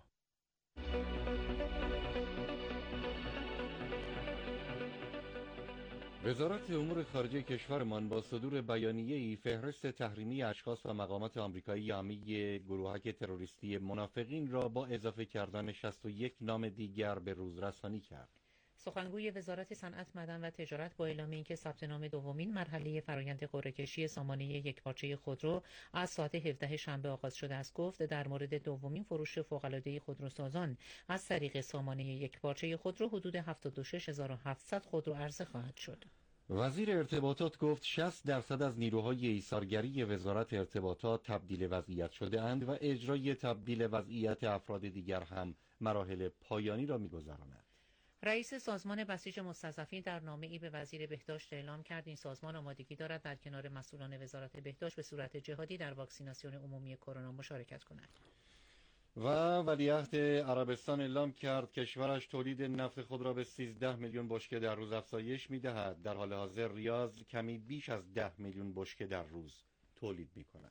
وزارت امور خارجه کشورمان با صدور بیانیه‌ای فهرست تحریمی اشخاص و مقامات آمریکایی حامی گروهک تروریستی منافقین را با اضافه کردن شصت و یک نام دیگر به روز رسانی کرد. سخنگوی وزارت صنعت، معدن و تجارت با اعلام اینکه ثبت نام دومین مرحله فرآیند قرعه‌کشی سامانه یکپارچه خودرو از ساعت هفده شنبه آغاز شده است، گفت در مورد دومین فروش فوق‌العاده خودروسازان از طریق سامانه یکپارچه خودرو حدود هفتاد و شش هزار و هفتصد خودرو عرضه خواهد شد. وزیر ارتباطات گفت شصت درصد از نیروهای ایثارگری وزارت ارتباطات تبدیل وضعیت شده اند و اجرای تبدیل وضعیت افراد دیگر هم مراحل پایانی را می‌گذراند. رئیس سازمان بسیج مستضعفین در نامه‌ای به وزیر بهداشت اعلام کرد این سازمان آمادگی دارد در کنار مسئولان وزارت بهداشت به صورت جهادی در واکسیناسیون عمومی کرونا مشارکت کند. و ولیعهد عربستان اعلام کرد کشورش تولید نفت خود را به سیزده میلیون بشکه در روز افزایش می‌دهد. در حال حاضر ریاض کمی بیش از ده میلیون بشکه در روز تولید می‌کند.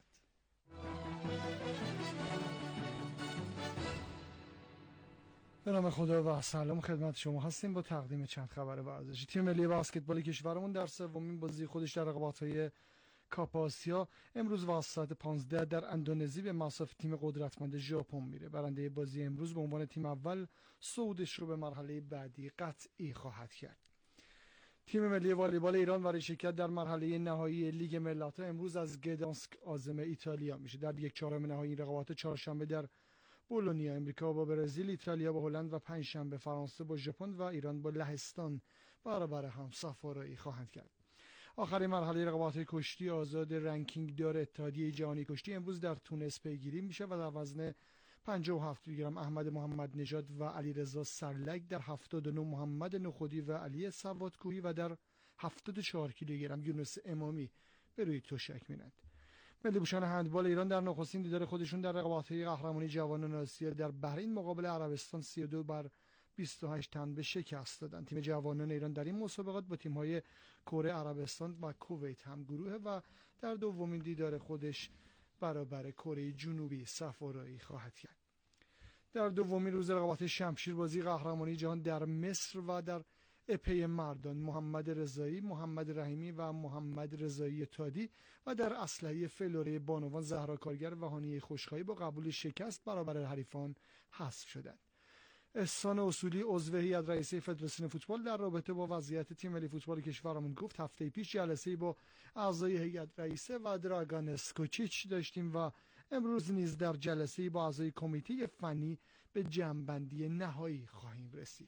به نام خدا و سلام خدمت شما هستیم با تقدیم چند خبر ورزشی. تیم ملی بسکتبال کشورمون در سومین بازی خودش در رقابت‌های کاپ آسیا امروز و ساعت پانزده در اندونزی به مصاف تیم قدرتمند ژاپن میره. برنده بازی امروز به عنوان تیم اول صعودش رو به مرحله بعدی قطعی خواهد کرد. تیم ملی والیبال ایران برای شرکت در مرحله نهایی لیگ ملت‌ها امروز از گدانسک عازم ایتالیا میشه. در یک چهارم نهایی این رقابت چهارشنبه در بولونیا امریکا با برزیل، ایتالیا با هلند و پنجشنبه فرانسه با ژاپن و ایران با لهستان برابر هم صف‌آرایی خواهند کرد. آخرین مرحله رقابت‌های کشتی آزاد رنکینگ دار اتحادیه جهانی کشتی امروز در تونس پیگیری میشه و در وزن پنجاه و هفت کیلوگرم احمد محمد نژاد و علیرضا سرلک، در هفتاد و نه محمد نخودی و علی سوادکوهی و در هفتاد و چهار کیلوگرم یونس امامی به روی تشک می‌نهند. ملی پوشان هندبال ایران در نخستین دیدار خودشون در رقابت‌های قهرمانی جوانان آسیا در بحرین مقابل عربستان سی و دو بر بیست و هشت تن به شکست دادند. تیم جوانان ایران در این مسابقات با تیم‌های کره، عربستان و کویت هم گروه و در دومین دیدار خودش برابر کره جنوبی صف‌آرایی خواهد کرد. در دومین روز رقابت شمشیربازی قهرمانی جهان در مصر و در اپه مردان محمد رضایی، محمد رحیمی و محمد رضایی تادی و در اسلحه فلوره بانوان زهرا کارگر و هانیه خوشخواهی با قبول شکست برابر حریفان حذف شدند. احسان اصولی عضو هیئت رئیسه فدراسیون فوتبال در رابطه با وضعیت تیم ملی فوتبال کشورمون گفت هفته پیش جلسه‌ای با اعضای هیئت رئیسه و دراگان اسکوچیچ داشتیم و امروز نیز در جلسه‌ای با اعضای کمیته فنی به جمع‌بندی نهایی خواهیم رسید.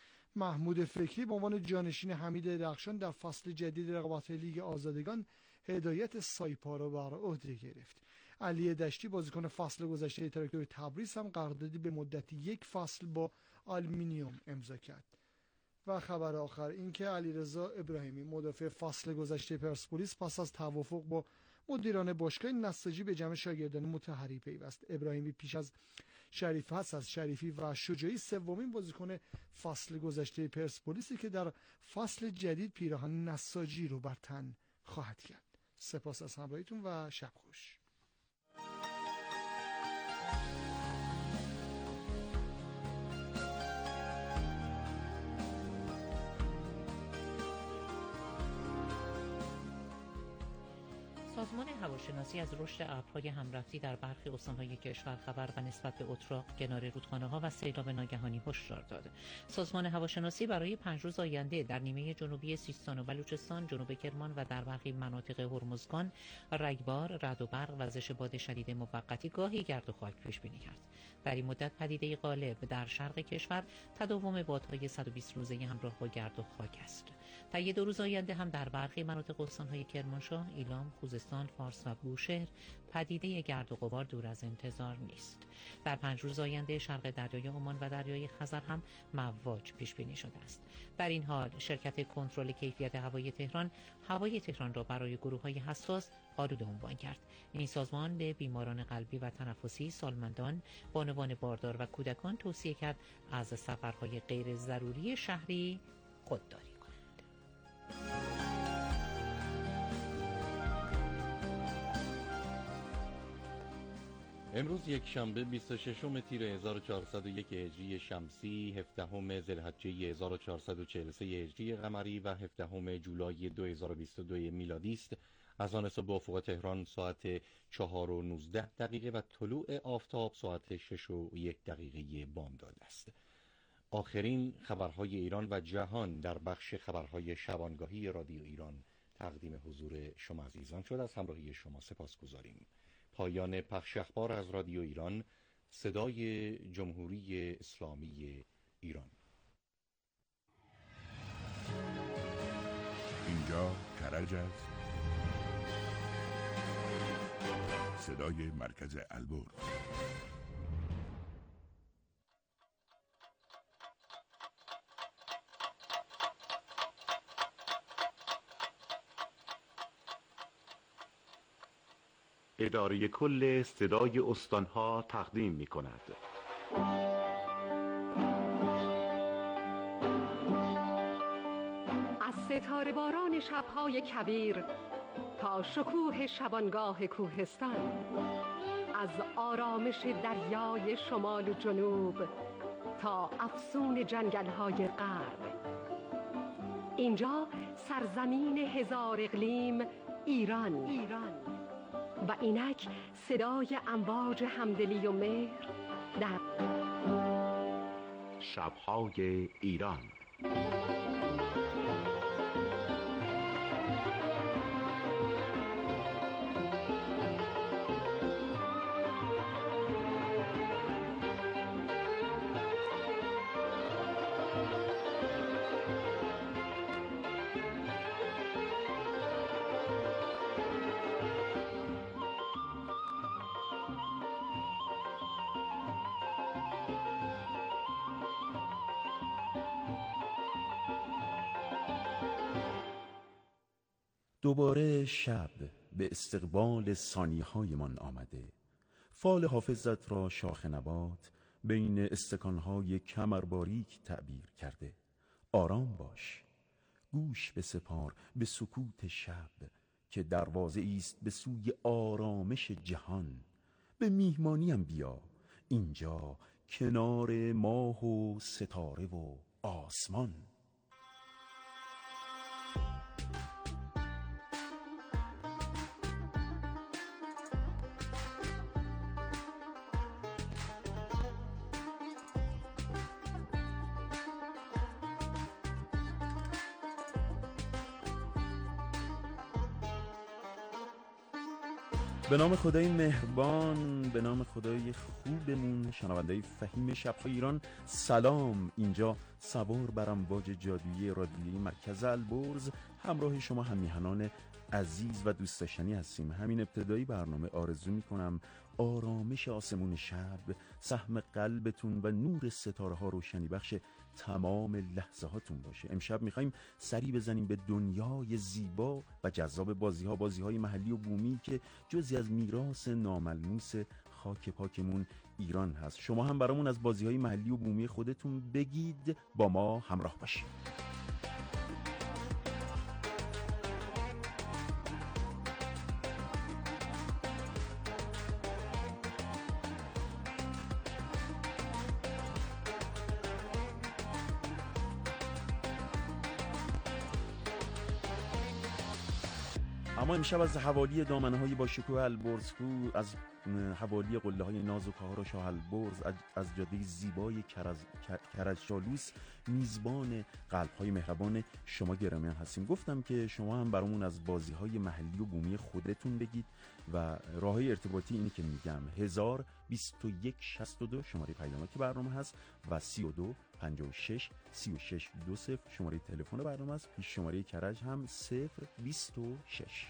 محمود فکری به عنوان جانشین حمید درخشان در فصل جدید رقابت‌های لیگ آزادگان هدایت سایپا را بر عهده گرفت. علی دشتی بازیکن فصل گذشته تراکتور تبریز هم قراردادی به مدت یک فصل با آلومینیوم امضا کرد. و خبر آخر این که علیرضا ابراهیمی مدافع فصل گذشته پرسپولیس پس از توافق با مدیران باشگاه نساجی به جمع شاگردان مطهری پیوست. ابراهیمی پیش از شریف هست از شریفی و شجاعی سومین بازیکن فصل گذشته پرسپولیسی که در فصل جدید پیراهن نساجی رو بر تن خواهد کرد. سپاس از همراهیتون و شب خوش. سازمان هواشناسی از رشد ابرهای همرفتی در برخی استان‌های کشور خبر و نسبت به اتراق، کنار رودخانه‌ها و سیلاب ناگهانی هشدار داد. سازمان هواشناسی برای پنج روز آینده در نیمه جنوبی سیستان و بلوچستان، جنوب کرمان و در برخی مناطق هرمزگان رگبار، رعد و برق، وزش باد شدید موقتی گاهی گرد و خاک پیش بینی کرد. در این مدت پدیده غالب در شرق کشور تداوم بادهای صد و بیست روزه همراه با گرد و خاک است. طی دو روز آینده هم در برخی مناطق استان‌های کرمانشاه، ایلام، خوزستان، فارس و بوشهر پدیده گرد و غبار دور از انتظار نیست. در پنج روز آینده شرق دریای عمان و دریای خزر هم مواج پیش بینی شده است. در این حال شرکت کنترل کیفیت هوای تهران هوای تهران را برای گروه‌های حساس آلوده عنوان کرد. این سازمان به بیماران قلبی و تنفسی، سالمندان، بانوان باردار و کودکان توصیه کرد از سفرهای غیر ضروری شهری خودداری کنند. امروز یک شنبه بیست و ششم تیر هزار و چهارصد و یک هجری شمسی، هفدهم ذوالحجه هزار و چهارصد و چهل و سه هجری قمری و هفدهم جولای دو هزار و بیست و دو میلادی است. از آن صبح افق تهران ساعت چهار و نوزده دقیقه و طلوع آفتاب ساعت شش و یک دقیقه بامداد است. آخرین خبرهای ایران و جهان در بخش خبرهای شبانگاهی رادیو ایران تقدیم حضور شما عزیزان شد. از همراهی شما سپاسگزاریم. پایان پخش اخبار از رادیو ایران، صدای جمهوری اسلامی ایران. اینجا کرج است. صدای مرکز البرز. اداره کل صدای استانها تقدیم می کند. از ستاره باران شبهای کویر تا شکوه شبانگاه کوهستان، از آرامش دریای شمال و جنوب تا افسون جنگل‌های غرب، اینجا سرزمین هزار اقلیم ایران ایران و اینک صدای امواج همدلی و مهر در شب‌های ایران. دوباره شب به استقبال ثانیه‌هایمان آمده. فال حافظت را شاخ نبات بین استکانهای کمرباریک تعبیر کرده. آرام باش، گوش به سپار به سکوت شب که دروازه است به سوی آرامش جهان. به میهمانیم بیا، اینجا کنار ماه و ستاره و آسمان. به نام خدای مهربان، به نام خدای خوبمون، شنونده‌ی فهیم شب‌های ایران، سلام. اینجا سوار بر امواج جادویی رادیویی مرکز البرز همراه شما همیهنان عزیز و دوست داشتنی هستیم. همین ابتدایی برنامه آرزو می‌کنم آرامش آسمون شب، سهم قلبتون و نور ستاره ها روشنی بخش تمام لحظه هاتون باشه. امشب میخوایم سری بزنیم به دنیای زیبا و جذاب بازی ها، بازی های محلی و بومی که جزئی از میراث ناملموس خاک پاکمون ایران هست. شما هم برامون از بازی های محلی و بومی خودتون بگید، با ما همراه باشید. اما امشب از حوالی دامنه‌های با شکوه البرزکو، از حوالی قله‌های ناز و کهار و شاه البرز، از جاده زیبای کرج‌شالوس میزبان قلب‌های مهربان شما گرامیان هستیم. گفتم که شما هم برامون از بازی‌های محلی و بومی خودتون بگید و راه‌های ارتباطی اینی که میگم هزار و بیست و یک شصت و دو شماره پیامک برنامه هست و سی و دو پنجاه و شش سی و شش دو صفر شماره تلفن برنامه است. پیش شماره کرج هم صفر بیست و شش.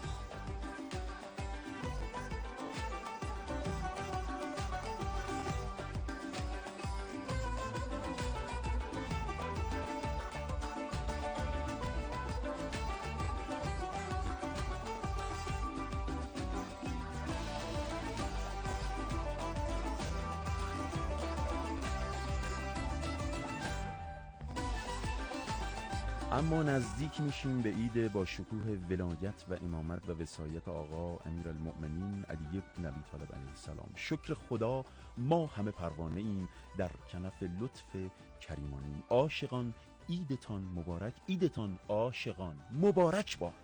اما نزدیک میشیم به عید با شکوه ولایت و امامت و وصایت آقا امیرالمؤمنین علی بن ابی طالب علیه السلام. شکر خدا ما همه پروانه ایم در کنف لطف کریمانیم. عاشقان عیدتان مبارک، عیدتان عاشقان مبارک باد.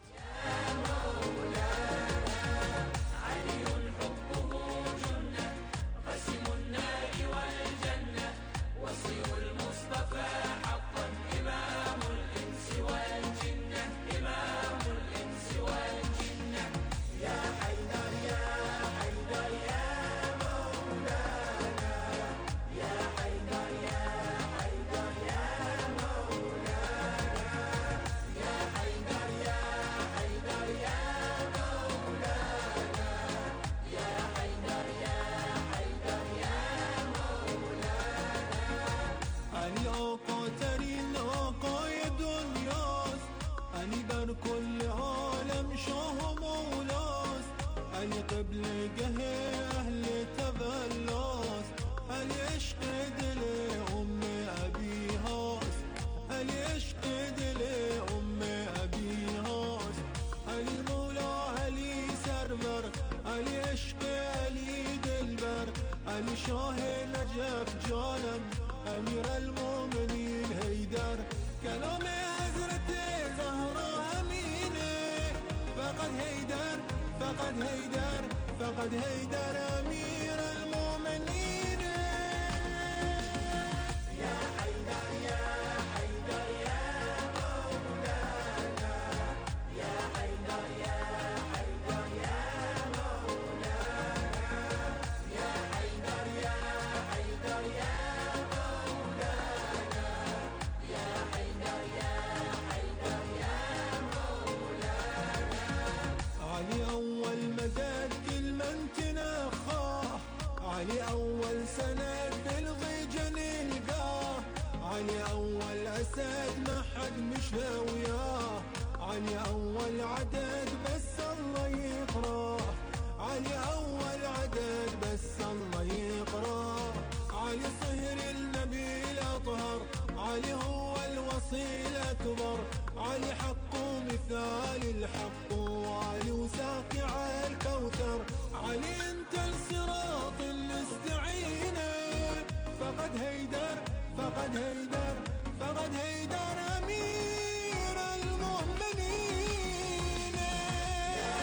شاه نجف جانم امیرالمومنین حیدر، کلام حضرت زهرا همینه، فقط حیدر فقط حیدر فقط حیدر امیرالمومنین. یا حیدر یا حیدر یا مولانا، یا حیدر یا حیدر یا علي أول سند بالغيجة نلقاه، علي أول أسد ما حد مشى وياه، علي أول عدد بس الله يقراه، علي أول عدد بس الله يقراه، علي صهر النبي الأطهر، علي هو الوصي الأكبر، علي حق مثال الحق، وعلي وساقع الكوثر، علي انت الصراط الاستعينه، فقد هيدر فقد هيدر فقد هيدر امير المؤمنين. يا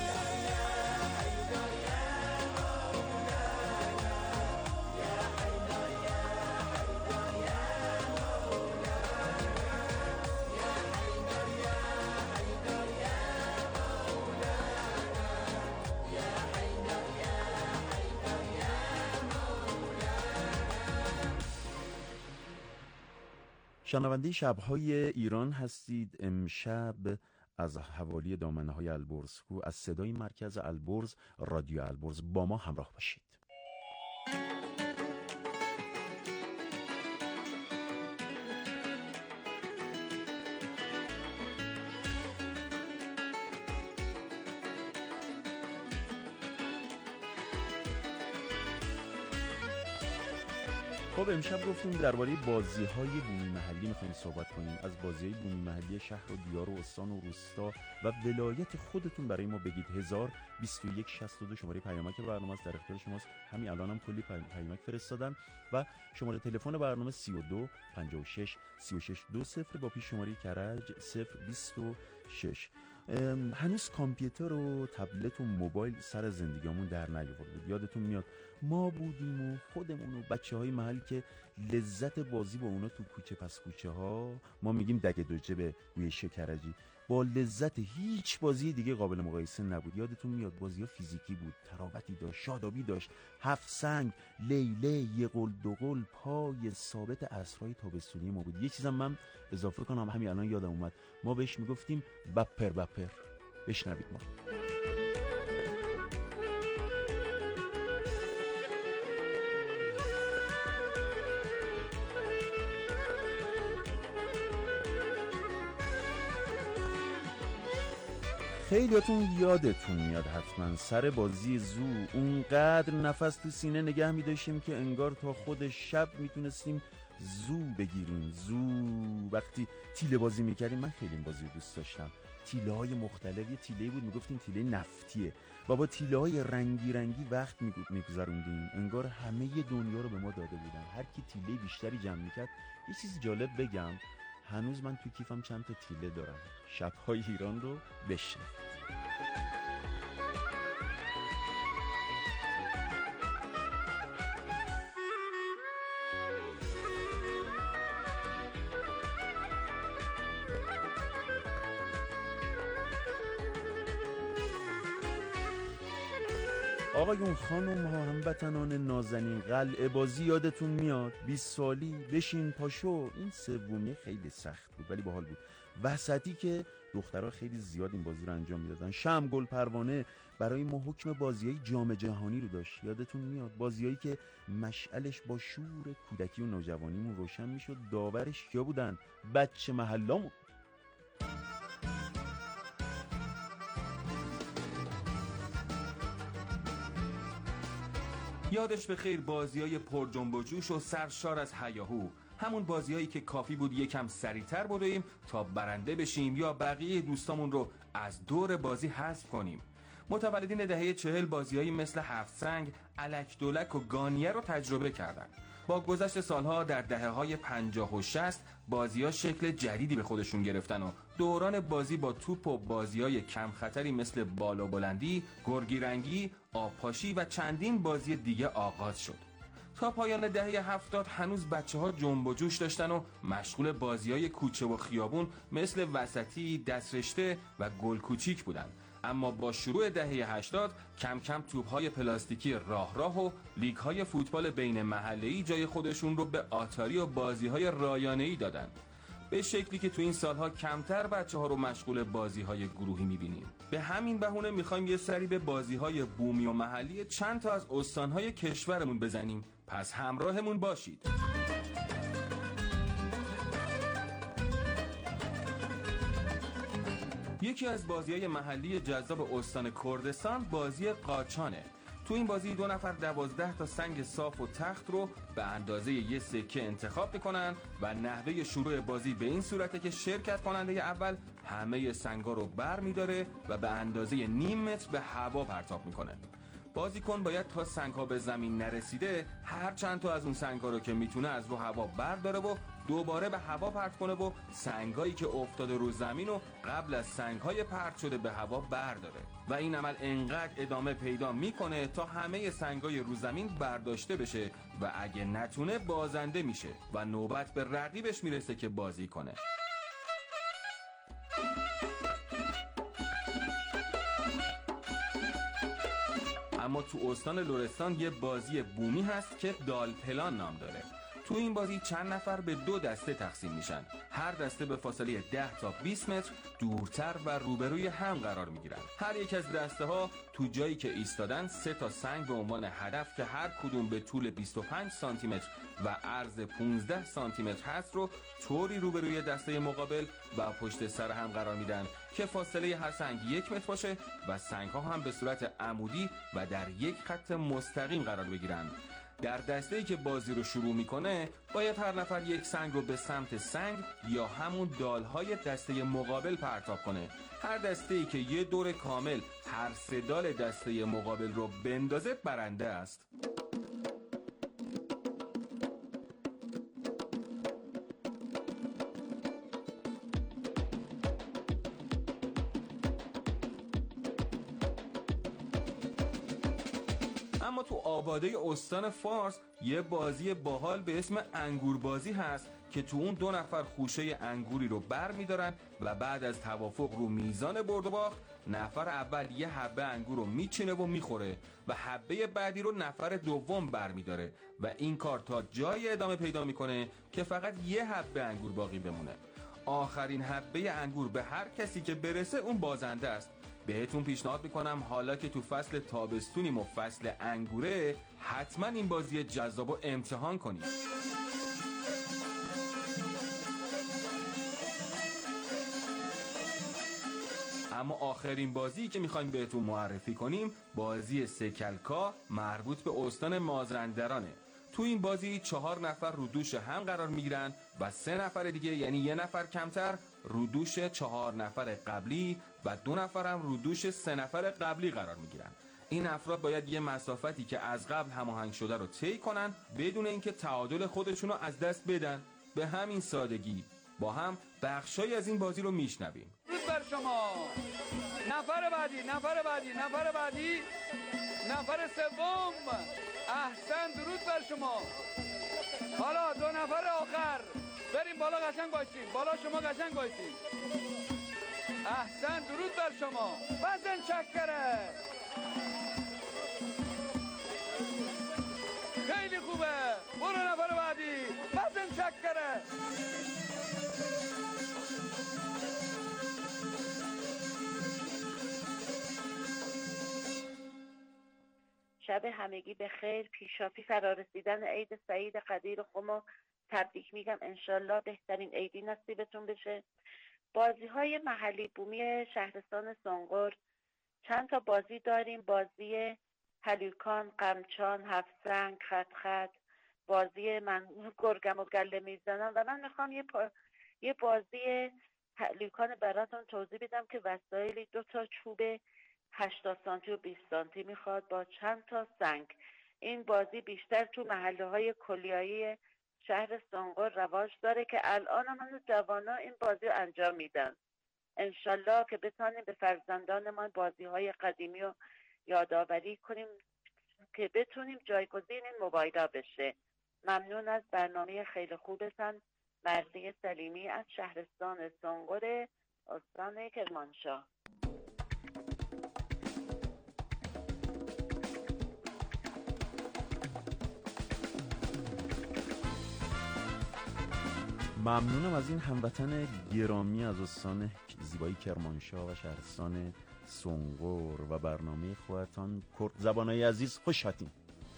حيدر يا مولانا، يا حيدر يا حيدر يا مولانا، يا حيدر يا حيدر يا مولانا، يا حيدر شنونده شب‌های ایران هستید. امشب از حوالی دامنه‌های البرز کو از صدای مرکز البرز رادیو البرز با ما همراه باشید. خب امشب گفتیم درباره بازی‌های بومی محلی می‌خوایم صحبت کنیم. از بازی‌های بومی محلی شهر و دیار و استان و روستا و ولایت خودتون برای ما بگید. هزار و بیست و یک شصت و دو شماره پیامک برنامه است، در اختیار شماست. همین الانم هم کلی پیامک فرستادم و شماره تلفن برنامه سی و دو پنجاه و شش سی و شش دو صفر با پیش شماره کرج صفر بیست و شش. هنوز کامپیوتر و تبلت و موبایل سر زندگیمون در نیاورده. یادتون میاد ما بودیم و خودمون و بچه های محل که لذت بازی با اونا تو کوچه پس کوچه ها، ما میگیم دگه دوجه به گوی شکرجی، با لذت هیچ بازی دیگه قابل مقایسه نبود. یادتون میاد بازی ها فیزیکی بود، تراوتی داشت، شادابی داشت، هفت سنگ، لیله، یه قل دو قل، پای ثابت عصرهای تابستونی ما بود. یه چیزم من اضافه کنم، همین الان یادم اومد، ما بهش میگفتیم بپر بپر. بشنوید ما. خیلیاتون یادتون میاد حتما سر بازی زو اونقدر نفس تو سینه نگه میداشتیم که انگار تا خود شب میتونستیم زو بگیریم. زو وقتی تیله بازی میکردیم، من خیلی این بازی رو دوست داشتم. تیله های مختلف، یه تیله بود میگفتیم تیله نفتیه و با تیله های رنگی رنگی وقت میگذروندیم، انگار همه دنیا رو به ما داده بودن. هر کی تیله بیشتری جمع میکرد. یه چیز جالب بگم، هنوز من تو کیفم چند تا تیله دارم. شب‌های ایران رو بشنوید. آقایون خانم ها، هموطنان نازنین، قلعه بازی یادتون میاد؟ بیست سالی بشین پاشو. این سومی خیلی سخت بود ولی باحال بود. وسطی که دخترها خیلی زیاد این بازی رو انجام میدادن. شمع گل پروانه برای ما حکم بازیای جام جهانی رو داشت. یادتون میاد؟ بازیایی که مشعلش با شور کودکی و نوجوانیمون روشن میشد. داورش کیا بودن؟ بچه محلامون. یادش به خیر بازیای پر جنب و جوش و سرشار از هیاهو، همون بازیایی که کافی بود یکم سریعتر بدویم تا برنده بشیم یا بقیه دوستامون رو از دور بازی حذف کنیم. متولدین دهه چهل بازیایی مثل هفت سنگ، الک دولک و گانیه رو تجربه کردن. با گذشت سالها در دهه‌های پنجاه و شصت بازی‌ها شکل جدیدی به خودشون گرفتن و دوران بازی با توپ و بازی‌های کم خطری مثل بالا بلندی، گرگی رنگی، آبپاشی و چندین بازی دیگه آغاز شد. تا پایان دهه هفتاد هنوز بچه‌ها جنب و جوش داشتن و مشغول بازی‌های کوچه و خیابون مثل وسطی، دسترشته و گل کوچیک بودن. اما با شروع دهه هشتاد کم کم توپ‌های پلاستیکی راه راه و لیگ‌های فوتبال بین محله‌ای جای خودشون رو به آتاری و بازی‌های رایانه‌ای دادن. به شکلی که تو این سالها کمتر بچه‌ها رو مشغول بازی‌های گروهی می‌بینیم. به همین بهونه می‌خوایم یه سری به بازی‌های بومی و محلی چند تا از استان‌های کشورمون بزنیم. پس همراهمون باشید. یکی از بازی‌های محلی جذاب استان کردستان بازی قاچانه. تو این بازی دو نفر دوازده تا سنگ صاف و تخت رو به اندازه یه سکه انتخاب میکنن و نحوه شروع بازی به این صورته که شرکت کننده اول همه سنگا رو بر میداره و به اندازه نیم متر به هوا پرتاب میکنه. بازیکن باید تا سنگ‌ها به زمین نرسیده هر چند تا از اون سنگ‌ها رو که میتونه از رو هوا برداره و دوباره به هوا پرت کنه و سنگایی که افتاده رو زمین و قبل از سنگ‌های پرت شده به هوا برداره و این عمل انقدر ادامه پیدا میکنه تا همه سنگ‌های رو زمین برداشته بشه و اگه نتونه بازنده میشه و نوبت به رقیبش میرسه که بازی کنه. اما تو استان لرستان یه بازی بومی هست که دال پلان نام داره. تو این بازی چند نفر به دو دسته تقسیم میشن. هر دسته به فاصله ده تا بیست متر دورتر و روبروی هم قرار میگیرن. هر یک از دسته ها تو جایی که ایستادن سه تا سنگ به عنوان هدف که هر کدوم به طول بیست و پنج سانتی متر و عرض پانزده سانتی متر هست رو طوری روبروی دسته مقابل و پشت سر هم قرار میدن که فاصله هر سنگ یک متر باشه و سنگ ها هم به صورت عمودی و در یک خط مستقیم قرار بگیرن. در دسته‌ای که بازی رو شروع میکنه باید هر نفر یک سنگ رو به سمت سنگ یا همون دالهای دسته مقابل پرتاب کنه. هر دسته‌ای که یه دور کامل هر سه دال دسته مقابل رو بندازه برنده است. اما تو آباده استان فارس یه بازی باحال به اسم انگور بازی هست که تو اون دو نفر خوشه انگوری رو بر می‌دارن و بعد از توافق رو میزان برد و باخت نفر اول یه حبه انگور رو میچینه و میخوره و حبه بعدی رو نفر دوم بر می‌داره و این کار تا جای ادامه پیدا میکنه که فقط یه حبه انگور باقی بمونه. آخرین حبه انگور به هر کسی که برسه اون بازنده است. بهتون پیشنهاد میکنم حالا که تو فصل تابستونیم و فصل انگوره حتما این بازی جذاب و امتحان کنید. اما آخرین بازی که میخوایم بهتون معرفی کنیم بازی سکلکا مربوط به استان مازندرانه. تو این بازی چهار نفر رو دوش هم قرار میگیرن و سه نفر دیگه یعنی یه نفر کمتر رو دوش چهار نفر قبلی و دو نفر هم رو دوش سه نفر قبلی قرار میگیرن. این افراد باید یه مسافتی که از قبل هماهنگ شده رو طی کنن بدون اینکه تعادل خودشون رو از دست بدن. به همین سادگی با هم بخشای از این بازی رو میشنویم. درود بر شما. نفر بعدی نفر بعدی نفر بعدی نفر سوم. احسن، درود بر شما. حالا دو نفر آخر بریم بالا، قشنگ باشید بالا، شما قشنگ باشید. احسن، درود بر شما. بزن چکره. خیلی خوبه. برو نفر بعدی. بزن چکره. شب همگی به خیر. پیشافی فرارسیدن عید سعید قدیر خما تبریک میگم. انشالله بهترین عیدی نصیبتون بشه. بازی های محلی بومی شهرستان سنقر چند تا بازی داریم. بازی هلیکان، قمچان، هفسنگ، خط خط، بازی من گرگم و گله میزنم و من میخوام یه, پا... یه بازی هلیکان براتون توضیح بدم که وسایلی دو تا چوب هشتاد سانتی و بیست سانتی میخواد با چند تا سنگ. این بازی بیشتر تو محله های کلیایی شهر سنقر رواج داره که الان هم جوانا این بازی رو انجام میدن. انشالله که بتانیم به فرزندانمان بازی های قدیمی رو یادآوری کنیم که بتونیم جایگزین این موبایل بشه. ممنون از برنامه خیلی خوبتان. مرضیه سلیمی از شهرستان سنقر استان کرمانشاه. ممنونم از این هموطن گرامی از استان زیبایی کرمانشاه و شهرستان سنقر و برنامه خودتان کرد زبانای عزیز. خوش هاتین.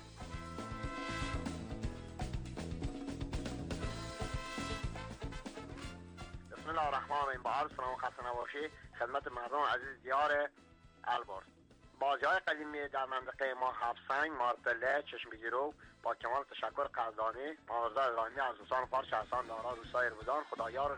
بسم الله الرحمن الرحیم. با عرض سلام و خسته نباشی خدمت مردم عزیز دیار البرز. بازی های قدیمی در منطقه ما هفسنگ، مارپله، چشم بگیرو با کمال تشکر قدردانی مازدار ایرانی از دوستان فارس شهرستان دارا روستای بودان خدایار